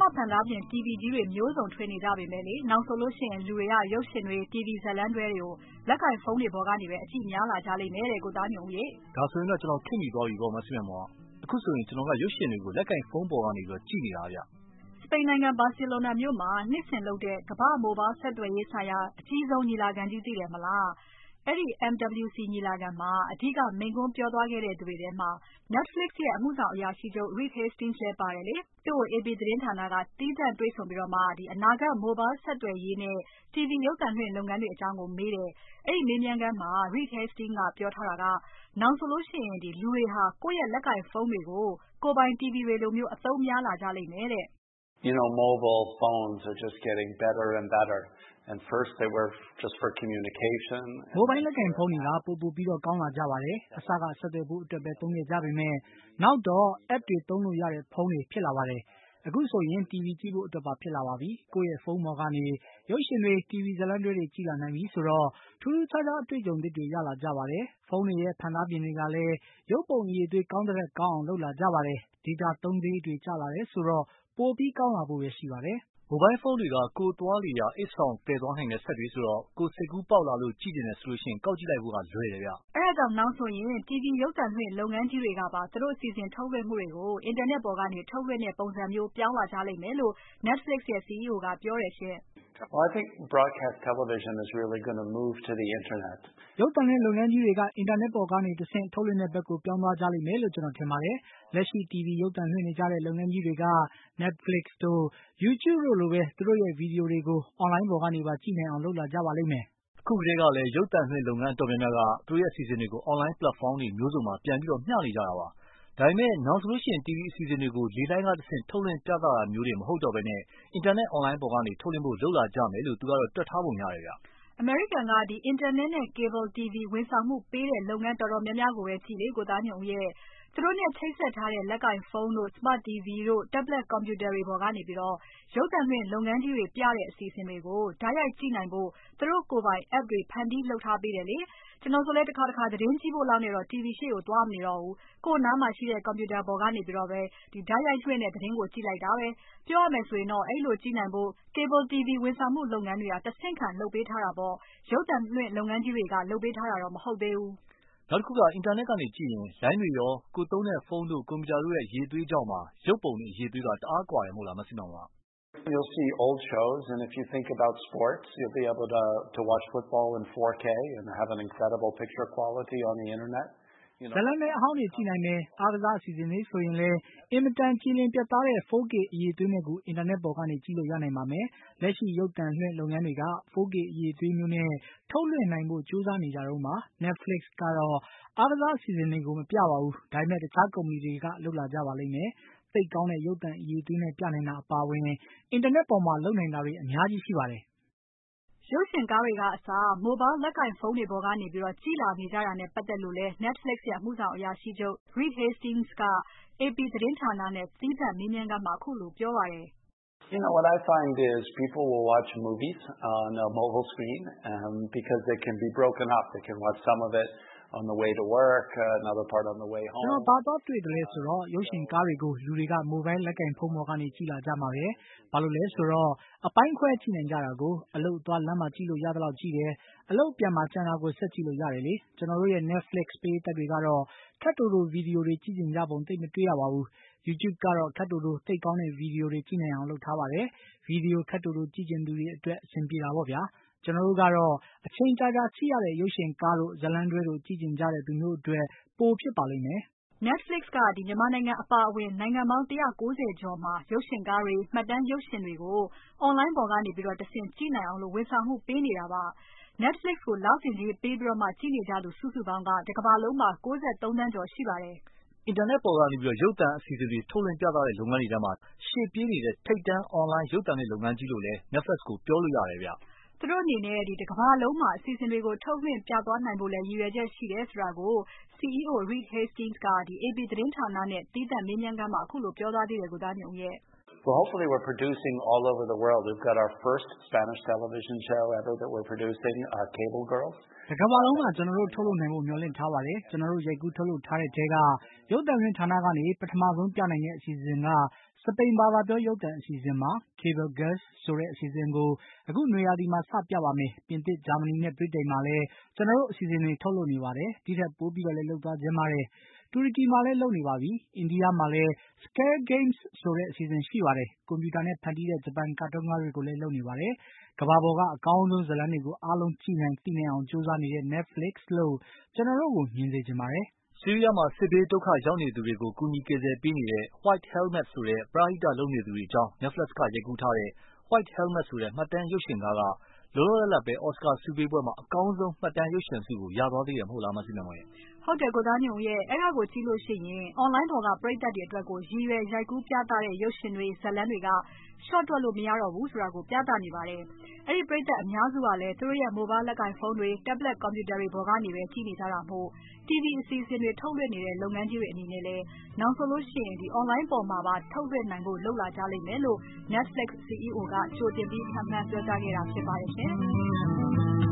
မဖန်သားပြင် TV ကြီးတွေမျိုးစုံထွင်နေကြပေမဲ့လေနောက်ဆိုလို့ရှိရင်လူတွေကရုပ်ရှင်တွေ TV ဇာတ်လမ်းတွဲတွေကိုလက်ကိုင်ဖုန်းတွေပေါ်ကနေပဲအကြည့်များလာကြလိမ့်မယ်တဲ့ကိုသားညုံရေဒါဆိုရင်တော့ကျွန်တော်ခင်မိသွားပြီပေါ့မဆီမမောအခုဆိုရင်ကျွန်တော်ကရုပ်ရှင်တွေကိုလက်ကိုင်ဖုန်းပေါ်ကနေပြီးကြည့်နေတာဗျစပိန်နိုင်ငံဘာစီလိုနာမြို့မှာနှစ်စဉ်လုပ်တဲ့ကမ္ဘာမိုဘိုင်းဆက်သွယ်ရေးဆိုင်ရာအကြီးဆုံးညီလာခံကြီးသိတယ်မလားအဲ့ဒီ MWC ညီလာခံမှာအဓိကမိန့်ခွန်းပြောသွားခဲ့တဲ့သူတွေထဲမှာ Netflix ရဲ့အမှုဆောင်အရာရှိချုပ် Reed Hastings လည်းပါတယ်လေ။သူ့ကို AP သတင်းဌာနကတီးသန့်တွေ့ဆုံပြီးတော့မှအနာဂတ် Mobile ဆက်သွယ်ရေးနဲ့ TV ရုပ်သံလွှင့်လုပ်ငန်းတွေအကြောင်းကိုမေးတယ်။အဲ့ဒီမေးမြန်းခန်းမှာ Reed Hastings ကပြောထားတာကနောက်ဆိုလို့ရှိရင်လူတွေဟာကိုယ့်ရဲ့လက်ကိုင်ဖုန်းတွေကိုကိုယ်ပိုင် TV တွေလိုမျိုးအသုံးများလာကြလိမ့်မယ်တဲ့။ You know, mobile phones are just getting better and better. And first they were just for communication. Mobile လက်ကိုင်ဖုန်းတွေကပိုပြီးတော့ကောင်းလာကြပါတယ်။အစကဆက်သွယ်ဖို့အတွက်ပဲသုံးခဲ့ကြပေမဲ့နောက်တော့ app တွေသုံးလို့ရတဲ့ဖုန်းတွေဖြစ်လာပါတယ်။အခုဆိုရင် TV ကြည့်ဖို့အတွက်ပါဖြစ်လာပါပြီ။ကိုယ့်ရဲ့ဖုန်းပေါ်ကနေရုပ်ရှင်တွေ TV ဇာတ်လမ်းတွဲတွေကြည့်လာနိုင်ပြီဆိုတော့ထူးထူးခြားခြားအတွေ့အကြုံသစ်တွေရလာကြပါတယ်။ဖုန်းတွေရဲ့ဖန်သားပြင်တွေကလည်းရုပ်ပုံအရည်အသွေးကောင်းတဲ့ကောင်းအောင်လုပ်လာကြပါတယ်။ data သုံးစရိတ်တွေကျလာတယ်ဆိုတော့ပိုပြီးကောင်းလာဖို့ပဲရှိပါတယ်။မိုဘိုင်းဖုန်းတွေကကိုယ်သွားလေရာအိတ်ဆောင်တည်သွားနိုင်တဲ့ဆက်တွေဆိုတော့ကိုယ်စိတ်ကူးပေါက်လာလို့ကြည့်နေတယ်ဆိုလို့ရှိရင်ကောက်ကြည့်လိုက်ဖို့ကလွယ်တယ်ဗျ။အဲ့ဒါကြောင့်နောက်ဆိုရင် TV ရုပ်သံလွှင့်လုပ်ငန်းကြီးတွေကပါသူတို့အစီအစဉ်ထုတ်လွှင့်မှုတွေကိုအင်တာနက်ပေါ်ကနေထုတ်လွှင့်တဲ့ပုံစံမျိုးပြောင်းလာကြလိမ့်မယ်လို့ Netflix ရဲ့ CEO ကပြောတယ်ရှင်။ Well, I think broadcast television is really going to move to the internet. ရုပ်သံလွှင့်လုပ်ငန်းကြီးတွေကအင်တာနက်ပေါ်ကနေတဆင့်ထုတ်လွှင့်တဲ့ဘက်ကိုပြောင်းသွားကြလိမ့်မယ်လို့ကျွန်တော်ထင်ပါတယ်။လက်ရှိ TV ရုပ်သံလွှင့်နေကြတဲ့လုပ်ငန်းကြီးတွေက Netflix တို့ YouTube တို့လိုပဲသူတို့ရဲ့ဗီဒီယိုတွေကို online ပေါ်ကနေပါကြည့်နိုင်အောင်လုပ်လာကြပါလိမ့်မယ်။အခုကတည်းကလည်းရုပ်သံလွှင့်လုပ်ငန်းအတော်များများကသူတို့ရဲ့အစီအစဉ်တွေကို online platform တွေမျိုးစုံမှာပြန်ပြီးမျှနေကြတာပါ။ဒါပေမဲ့နောက်ဆိုလို့ရှိရင် TV အစီအစဉ်တွေကိုလေလိုင်းကတဆင့်ထုတ်လွှင့်ပြသတာမျိုးတွေမဟုတ်တော့ဘဲနဲ့အင်တာနက် online ပေါ်ကနေထုတ်လွှင့်ဖို့လုပ်လာကြမယ်လို့သူကတော့တွက်ထားပုံရတယ်ဗျ။အမေရိကန်ကအင်တာနက်နဲ့ Cable TV ဝန်ဆောင်မှုပေးတဲ့လုပ်ငန်းတော်တော်များများကိုပဲကြည့်လေကိုသားညွန့်ရဲ့သူတို့နဲ့ချိတ်ဆက်ထားတဲ့လက်ကိုင်ဖုန်းတို့ Smart TV တို့ Tablet Computer တွေပေါ်ကနေပြီးတော့ရုပ်သံလွှင့်လုပ်ငန်းကြီးတွေပြတဲ့အစီအစဉ်တွေကိုတိုက်ရိုက်ကြည့်နိုင်ဖို့သူတို့ကိုယ်ပိုင် app တွေဖန်တီးလုပ်ထားပေးတယ်လေ။ကျွန်တော်ဆိုလဲတစ်ခါသတင်းကြည့်ဖို့လောက်နဲ့တော့ TV ရှေ့ကိုသွားမနေတော့ဘူး။ကိုယ်နားမှာရှိတဲ့ computer ပေါ်ကနေပြီးတော့ပဲတိုက်ရိုက်လွှင့်တဲ့သတင်းကိုကြည့်လိုက်တာပဲ။ပြောရမယ်ဆိုရင်တော့အဲ့လိုကြည့်နိုင်ဖို့ Cable TV ဝန်ဆောင်မှုလုပ်ငန်းတွေကတဆင့်ခံလုပ်ပေးထားတာပေါ့။ရုပ်သံလွှင့်လုပ်ငန်းကြီးတွေကလုပ်ပေးထားတာတော့မဟုတ်သေးဘူး။နောက်တစ်ခုကအင်တာနက်ကနေကြည့်ရင်လိုင်းတွေရောကိုသုံးတဲ့ဖုန်းတို့ကွန်ပျူတာတို့ရဲ့အရေးသွေးကြောင့်ပါရုပ်ပုံတွေအရေးသွေးကတအားကွာတယ်မဟုတ်လားမဆီမောင်က You'll see old shows and if you think about sports you'll be able to watch football in 4K and have an incredible picture quality on the internet. ဇလန်နဲ့အဟောင်းတွေကြည့်နိုင်မယ်အားကစားအစီအစဉ်လေးဆိုရင်လည်းအင်မတန်ကြည်လင်ပြတ်သားတဲ့ 4K အရည်အသွေးနဲ့ကိုအင်တာနက်ပေါ်ကနေကြည့်လို့ရနိုင်ပါမယ်လက်ရှိရုပ်သံလွှင့်လုပ်ငန်းတွေက 4K အရည်အသွေးမျိုးနဲ့ထုတ်လွှင့်နိုင်ဖို့ကြိုးစားနေကြတော့မှ Netflix ကတော့အားကစားအစီအစဉ်တွေကိုမပြပါဘူးဒါပေမဲ့တခြားကုမ္ပဏီတွေကလုပ်လာကြပါလိမ့်မယ်သိပ်ကောင်းတဲ့ရုပ်သံအရည်အသွေးနဲ့ပြနိုင်တာအပါအဝင်အင်တာနက်ပေါ်မှာလုပ်နိုင်တာတွေအများကြီးရှိပါတယ်ရုပ်ရှင်ကားတွေကအစား Mobile လက်ကိုင်ဖုန်းတွေပေါ်ကနေပြီးတော့ကြည်လာနေကြတာနဲ့ပတ်သက်လို့လဲ Netflix ရဲ့အမှုဆောင်အရာရှိချုပ် Reed Hastings က AP သတင်းဌာနနဲ့သီးသန့်မေးမြန်းခန်းမှာအခုလိုပြောပါတယ် You know, what I find is people will watch movies on a mobile screen because they can be broken up. They can watch some of it on the way to work, another part on the way home. ကျွန်တော်ဘာတော့တွေ့တယ်လဲဆိုတော့ရုပ်ရှင်ကားတွေကိုလူတွေက mobile လက်ကိုင်ဖုန်းပေါ်ကနေကြည့်လာကြမှာပဲ။ဘာလို့လဲဆိုတော့အပိုင်းခွဲကြည့်နိုင်ကြတာကိုအလုပ်သွားလမ်းမှာကြည့်လို့ရသလောက်ကြည့်တယ်။အလုပ်ပြန်မှာကျန်တာကိုဆက်ကြည့်လို့ရတယ်လေ။ကျွန်တော်တို့ရဲ့ Netflix ပေးသက်တွေကတော့ခက်တူတူဗီဒီယိုတွေကြည့်ကြပုံသိပ်မတွေ့ရပါဘူး။ YouTube ကတော့ခက်တူတူသိပ်ကောင်းတဲ့ဗီဒီယိုတွေကြည့်နိုင်အောင်လုပ်ထားပါတယ်။ဗီဒီယိုခက်တူတူကြည့်ချင်သူတွေအတွက်အဆင်ပြေတာပေါ့ဗျာ။ကျွန်တော်တို့ကတော့အချိန်ကြာကြာကြည့်ရတဲ့ရုပ်ရှင်ကားတို့ဇာတ်လမ်းတွဲတို့ကြည့်ချင်ကြတဲ့သူမျိုးအတွက်ပိုဖြစ်ပါလိမ့်မယ်။ Netflix ကမြန်မာနိုင်ငံအပါအဝင်နိုင်ငံပေါင်း190ကျော်မှာရုပ်ရှင်ကားတွေမှတ်တမ်းရုပ်ရှင်တွေကို online ပေါ်ကနေပြီးတော့တဆင့်ကြည့်နိုင်အောင်လို့ဝန်ဆောင်မှုပေးနေတာပါ။ Netflix ကိုလစဉ်ကြေးပေးပြီးတော့မှကြည့်နေကြသူစုစုပေါင်းကတကမ္ဘာလုံးမှာ93သန်းကျော်ရှိပါတယ်။အင်တာနက်ပေါ်ကနေရုပ်သံအစီအစဉ်တွေထုတ်လွှင့်ပြသတဲ့လုပ်ငန်းတွေထဲမှာရှေ့ပြေးနေတဲ့ထိပ်တန်း online ရုပ်သံလုပ်ငန်းကြီးလို့လည်း Netflix ကိုပြောလို့ရတယ်ဗျ။သူတို့အနေနဲ့တကမ္ဘာလုံးမှာအစီအစဉ်တွေကိုထုတ်လွှင့်ပြသွားနိုင်ဖို့လည်းရည်ရွယ်ချက်ရှိတယ်ဆိုတာကို CEO Reed Hastings ကAP သတင်းဌာနနဲ့သီးသန့်မေးမြန်းခန်းမှာအခုလိုပြောသွားသေးတယ်ကိုသားညွန့်ရဲ့ Well, hopefully we're producing all over the world. We've got our first Spanish television show ever that we're producing, Cable Girls. တကမ္ဘာလုံးမှာကျွန်တော်တို့ထုတ်လုပ်နိုင်ဖို့မျှော်လင့်ထားပါတယ်။ကျွန်တော်တို့ရိုက်ကူးထုတ်လုပ်ထားတဲ့ထဲကရုပ်သံလွှင့်ဌာနကနေပထမဆုံးပြနိုင်တဲ့အစီအစဉ်ကစပိန်ဘာသာပြောရုပ်သံအစီအစဉ်မှာ Cable Girls ဆိုတဲ့အစီအစဉ်ကိုအခုနွေရာသီမှာစပြပါမယ်။ပြင်သစ်၊ဂျာမနီနဲ့ဗြိတိန်မှာလည်းကျွန်တော်တို့အစီအစဉ်တွေထုတ်လုပ်နေပါတယ်။ဒီထက်ပိုပြီးတော့လည်းလုပ်သွားခြင်းပါတယ်။တူရကီမှာလည်းလုပ်နေပါပြီ။အိန္ဒိယမှာလည်း Scare Games ဆိုတဲ့အစီအစဉ်ရှိပါတယ်။ကွန်ပျူတာနဲ့ဖန်တီးတဲ့ဂျပန်ကာတွန်းကားတွေကိုလည်းလုပ်နေပါတယ်။ကမ္ဘာပေါ်ကအကောင်းဆုံးဇာတ်လမ်းတွေကိုအားလုံးကြည့်နိုင်သိနိုင်အောင်ကြိုးစားနေတဲ့ Netflix လို့ကျွန်တော်တို့ကိုမြင်စေချင်ပါတယ်။ဆီးရီးယားမှာစစ်ဘေးဒုက္ခရောက်နေသူတွေကိုကူညီကယ်ဆယ်ပေးနေတဲ့ White Helmet ဆိုတဲ့ပရဟိတလုပ်နေသူတွေအကြောင်း Netflix ကရိုက်ကူးထားတဲ့ White Helmet ဆိုတဲ့မှတ်တမ်းရုပ်ရှင်ကားကလောလောလတ်လတ်ပဲ Oscar ဆုပေးပွဲမှာအကောင်းဆုံးမှတ်တမ်းရုပ်ရှင်ဆုကိုရသွားသေးတယ်မဟုတ်လားမသိနိုင်ပါရဲ့။ဟုတ်တယ်ကိုသားညွန့်ရဲ့အဲ့ဒါကိုကြည့်လို့ရှိရင် online ပေါ်ကပရိသတ်တွေအတွက်ကိုရည်ရွယ်ရိုက်ကူးပြသတဲ့ရုပ်ရှင်တွေဇာတ်လမ်းတွေက short တွက်လို့မရတော့ဘူးဆိုတာကိုပြသနေပါတယ်။အဲ့ဒီပရိသတ်အများစုကလည်းသူတို့ရဲ့ mobile လက်ကိုင်ဖုန်းတွေ tablet computer တွေပေါ်ကနေပဲကြည့်နေကြတာမို့ TV အစီအစဉ်တွေထုတ်လွှင့်နေတဲ့လုပ်ငန်းကြီးတွေအနေနဲ့လည်းနောက်ဆိုလို့ရှိရင်ဒီ online ပေါ်မှာပါထုတ်လွှင့်နိုင်ဖို့လုပ်လာကြလိမ့်မယ်လို့ Netflix CEO ကကြိုတင်ပြီးမှတ်ပြောကြားခဲ့တာဖြစ်ပါတယ်ရှင်။